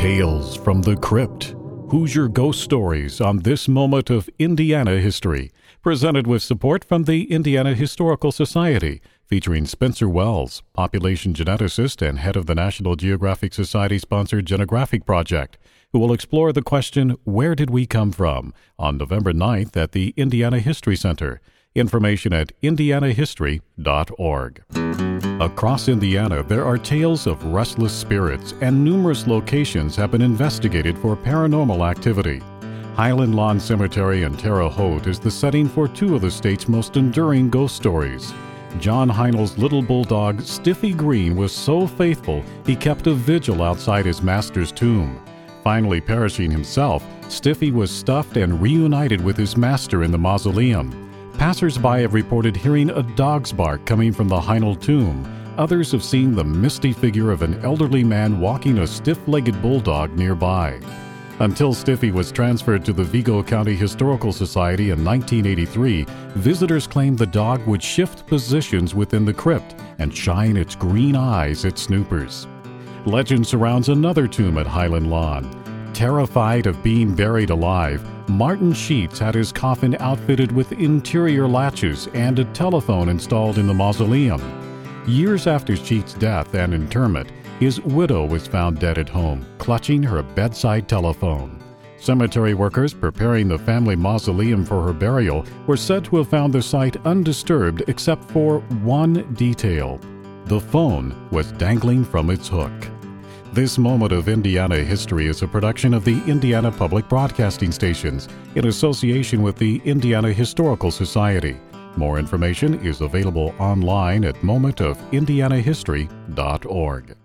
Tales from the Crypt. Hoosier Ghost Stories on this moment of Indiana history. Presented with support from the Indiana Historical Society, featuring Spencer Wells, population geneticist and head of the National Geographic Society-sponsored Genographic Project, who will explore the question, Where Did We Come From?, on November 9th at the Indiana History Center. Information at indianahistory.org. Across Indiana, there are tales of restless spirits, and numerous locations have been investigated for paranormal activity. Highland Lawn Cemetery in Terre Haute is the setting for two of the state's most enduring ghost stories. John Heinl's little bulldog, Stiffy Green, was so faithful he kept a vigil outside his master's tomb. Finally perishing himself, Stiffy was stuffed and reunited with his master in the mausoleum. Passers-by have reported hearing a dog's bark coming from the Heinl tomb. Others have seen the misty figure of an elderly man walking a stiff-legged bulldog nearby. Until Stiffy was transferred to the Vigo County Historical Society in 1983, visitors claimed the dog would shift positions within the crypt and shine its green eyes at snoopers. Legend surrounds another tomb at Highland Lawn. Terrified of being buried alive, Martin Sheets had his coffin outfitted with interior latches and a telephone installed in the mausoleum. Years after Sheets' death and interment, his widow was found dead at home, clutching her bedside telephone. Cemetery workers preparing the family mausoleum for her burial were said to have found the site undisturbed except for one detail. The phone was dangling from its hook. This moment of Indiana history is a production of the Indiana Public Broadcasting Stations in association with the Indiana Historical Society. More information is available online at momentofindianahistory.org.